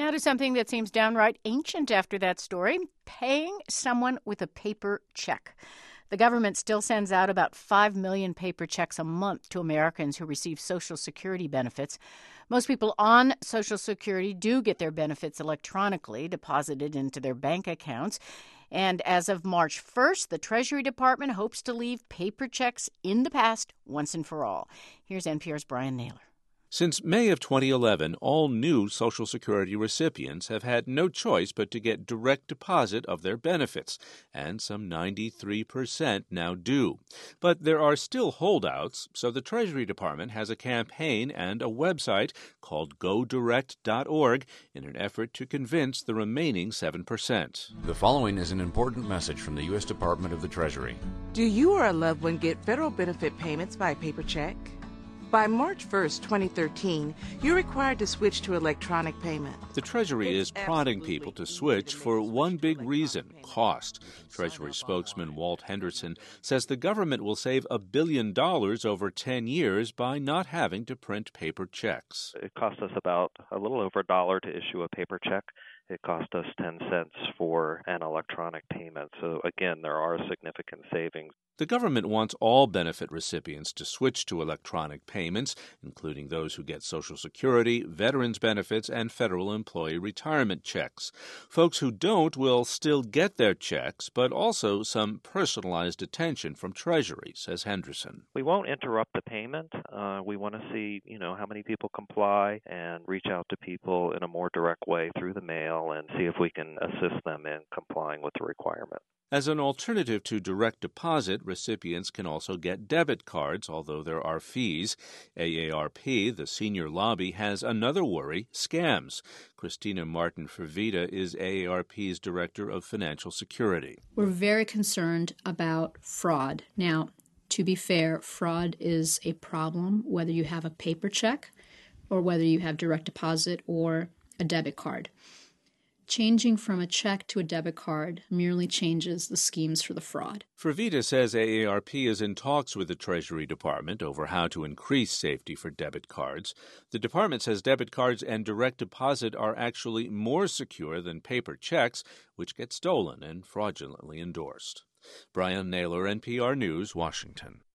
Now to something that seems downright ancient after that story, paying someone with a paper check. The government still sends out about 5 million paper checks a month to Americans who receive Social Security benefits. Most people on Social Security do get their benefits electronically deposited into their bank accounts. And as of March 1st, the Treasury Department hopes to leave paper checks in the past once and for all. Here's NPR's Brian Naylor. Since May of 2011, all new Social Security recipients have had no choice but to get direct deposit of their benefits, and some 93% now do. But there are still holdouts, so the Treasury Department has a campaign and a website called GoDirect.org in an effort to convince the remaining 7%. The following is an important message from the U.S. Department of the Treasury. Do you or a loved one get federal benefit payments by paper check? By March 1st, 2013, you're required to switch to electronic payment. The Treasury is prodding people to switch for one big reason: cost. Treasury spokesman Walt Henderson says the government will save $1 billion over 10 years by not having to print paper checks. It costs us about a little over $1 to issue a paper check. It cost us 10 cents for an electronic payment. So again, there are significant savings. The government wants all benefit recipients to switch to electronic payments, including those who get Social Security, veterans benefits, and federal employee retirement checks. Folks who don't will still get their checks, but also some personalized attention from Treasury, says Henderson. We won't interrupt the payment. We want to see, how many people comply and reach out to people in a more direct way through the mail and see if we can assist them in complying with the requirement. As an alternative to direct deposit, recipients can also get debit cards, although there are fees. AARP, the senior lobby, has another worry: scams. Christina Martin-Fervita is AARP's Director of Financial Security. We're very concerned about fraud. Now, to be fair, fraud is a problem whether you have a paper check or whether you have direct deposit or a debit card. Changing from a check to a debit card merely changes the schemes for the fraud. Fervita says AARP is in talks with the Treasury Department over how to increase safety for debit cards. The department says debit cards and direct deposit are actually more secure than paper checks, which get stolen and fraudulently endorsed. Brian Naylor, NPR News, Washington.